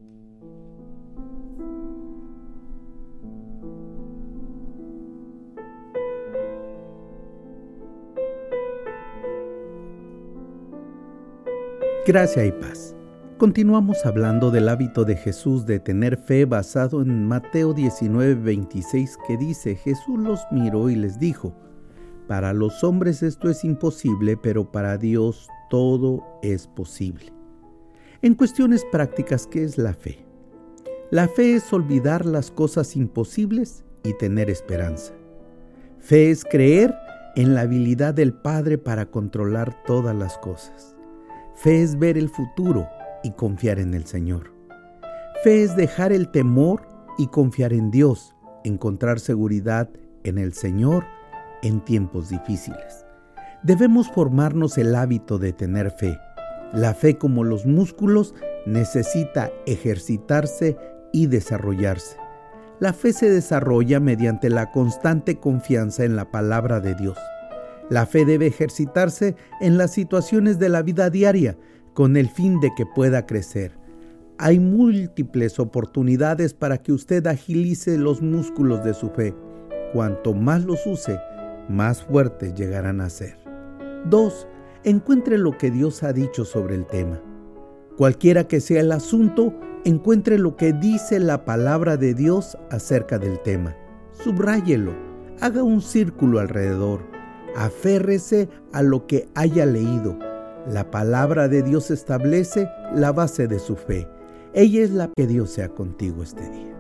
Gracia y paz. Continuamos hablando del hábito de Jesús de tener fe basado en Mateo 19:26, que dice: Jesús los miró y les dijo: para los hombres esto es imposible, pero para Dios todo es posible. En cuestiones prácticas, ¿qué es la fe? La fe es olvidar las cosas imposibles y tener esperanza. Fe es creer en la habilidad del Padre para controlar todas las cosas. Fe es ver el futuro y confiar en el Señor. Fe es dejar el temor y confiar en Dios, encontrar seguridad en el Señor en tiempos difíciles. Debemos formarnos el hábito de tener fe. La fe, como los músculos, necesita ejercitarse y desarrollarse. La fe se desarrolla mediante la constante confianza en la palabra de Dios. La fe debe ejercitarse en las situaciones de la vida diaria con el fin de que pueda crecer. Hay múltiples oportunidades para que usted agilice los músculos de su fe. Cuanto más los use, más fuertes llegarán a ser. 2. Encuentre lo que Dios ha dicho sobre el tema. Cualquiera que sea el asunto, encuentre lo que dice la palabra de Dios acerca del tema. Subráyelo, haga un círculo alrededor. Aférrese a lo que haya leído. La palabra de Dios establece la base de su fe. Ella es la que Dios sea contigo este día.